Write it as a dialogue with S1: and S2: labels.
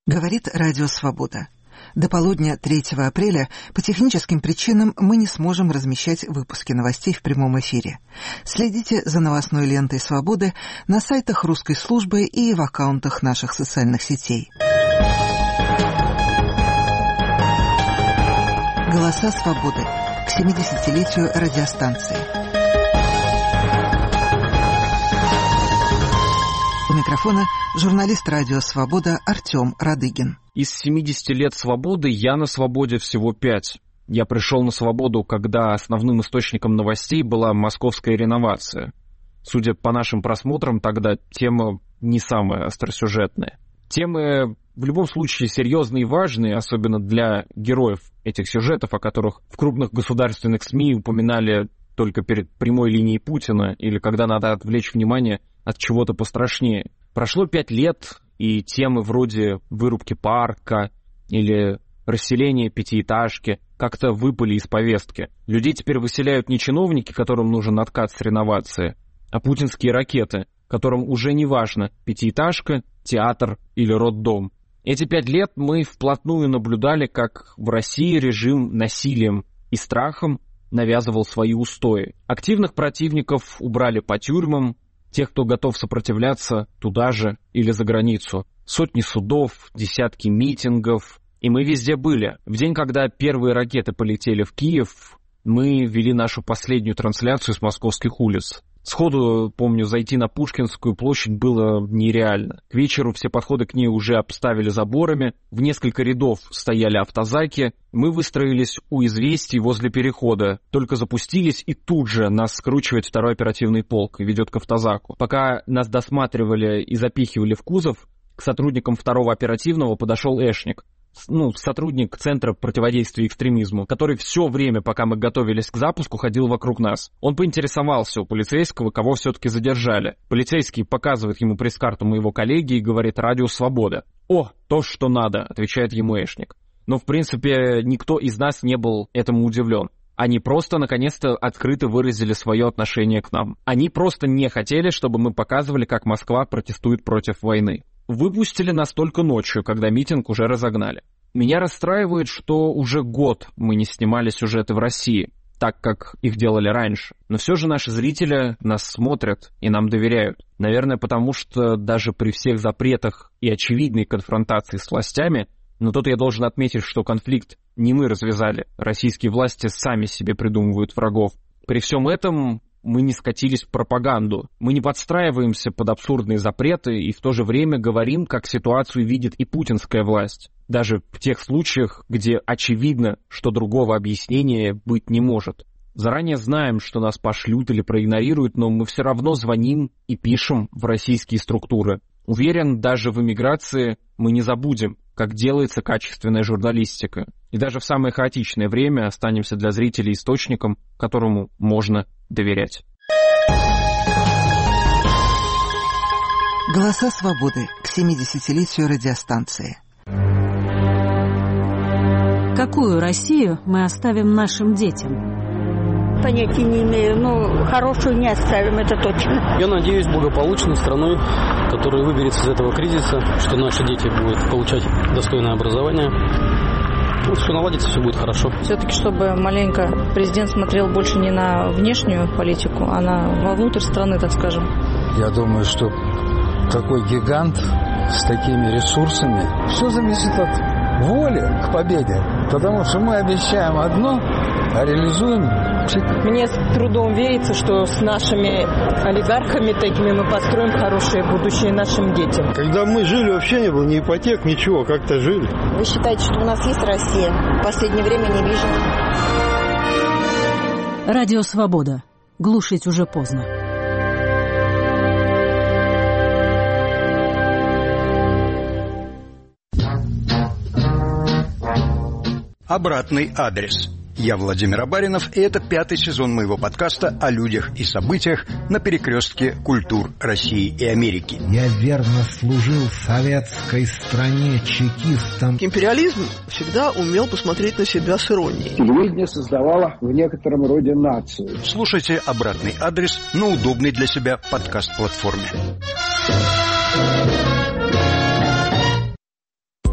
S1: Говорит Радио Свобода. До полудня 3 апреля по техническим причинам мы не сможем размещать выпуски новостей в прямом эфире. Следите за новостной лентой «Свободы» на сайтах русской службы и в аккаунтах наших социальных сетей. Голоса свободы к 70-летию радиостанции. У микрофона журналист «Радио Свобода» Артем Радыгин.
S2: Из 70 лет свободы я на свободе всего 5. Я пришел на свободу, когда основным источником новостей была московская реновация. Судя по нашим просмотрам, тогда тема не самая остросюжетная. Темы в любом случае серьезные и важные, особенно для героев этих сюжетов, о которых в крупных государственных СМИ упоминали только перед прямой линией Путина или когда надо отвлечь внимание от чего-то пострашнее. Прошло 5 лет, и темы вроде вырубки парка или расселения пятиэтажки как-то выпали из повестки. Людей теперь выселяют не чиновники, которым нужен откат с реновации, а путинские ракеты, которым уже не важно, пятиэтажка, театр или роддом. Эти 5 лет мы вплотную наблюдали, как в России режим насилием и страхом навязывал свои устои. Активных противников убрали по тюрьмам, тех, кто готов сопротивляться, туда же или за границу. Сотни судов, десятки митингов. И мы везде были. В день, когда первые ракеты полетели в Киев, мы вели нашу последнюю трансляцию с московских улиц. Сходу, помню, зайти на Пушкинскую площадь было нереально. К вечеру все подходы к ней уже обставили заборами, в несколько рядов стояли автозаки. Мы выстроились у «Известий» возле перехода, только запустились, и тут же нас скручивает второй оперативный полк и ведет к автозаку. Пока нас досматривали и запихивали в кузов, к сотрудникам второго оперативного подошел Эшник. Сотрудник Центра противодействия экстремизму, который все время, пока мы готовились к запуску, ходил вокруг нас. Он поинтересовался у полицейского, кого все-таки задержали. Полицейский показывает ему пресс-карту моего коллеги и говорит: «Радио Свобода». «О, то, что надо», — отвечает ему Эшник. Но, в принципе, никто из нас не был этому удивлен. Они просто, наконец-то, открыто выразили свое отношение к нам. Они просто не хотели, чтобы мы показывали, как Москва протестует против войны. Выпустили нас только ночью, когда митинг уже разогнали. Меня расстраивает, что уже год мы не снимали сюжеты в России, так как их делали раньше. Но все же наши зрители нас смотрят и нам доверяют. Наверное, потому что даже при всех запретах и очевидной конфронтации с властями, но тут я должен отметить, что конфликт не мы развязали. Российские власти сами себе придумывают врагов. При всем этом мы не скатились в пропаганду. Мы не подстраиваемся под абсурдные запреты и в то же время говорим, как ситуацию видит и путинская власть. Даже в тех случаях, где очевидно, что другого объяснения быть не может. Заранее знаем, что нас пошлют или проигнорируют, но мы все равно звоним и пишем в российские структуры. Уверен, даже в эмиграции мы не забудем, как делается качественная журналистика. И даже в самое хаотичное время останемся для зрителей источником, которому можно доверять.
S1: Голоса свободы к 70-летию радиостанции.
S3: Какую Россию мы оставим нашим детям?
S4: Понятия не имею, но хорошую не оставим, это точно.
S5: Я надеюсь, благополучной страной, которая выберется из этого кризиса, что наши дети будут получать достойное образование. Все наладится, все будет хорошо.
S6: Все-таки, чтобы маленько президент смотрел больше не на внешнюю политику, а вовнутрь страны, так скажем.
S7: Я думаю, что такой гигант с такими ресурсами, все зависит от воли к победе. Потому что мы обещаем одно, а реализуем.
S8: Мне с трудом верится, что с нашими олигархами такими мы построим хорошее будущее нашим детям.
S9: Когда мы жили, вообще не было ни ипотек, ничего, как-то жили.
S10: Вы считаете, что у нас есть Россия? В последнее время не вижу.
S3: Радио Свобода. Глушить уже поздно.
S11: Обратный адрес. Я Владимир Абаринов, и это 5-й сезон моего подкаста о людях и событиях на перекрестке культур России и Америки.
S12: Я верно служил советской стране чекистом.
S13: Империализм всегда умел посмотреть на себя с иронией.
S14: Телевидение создавало в некотором роде нацию.
S11: Слушайте «Обратный адрес» на удобной для себя подкаст-платформе.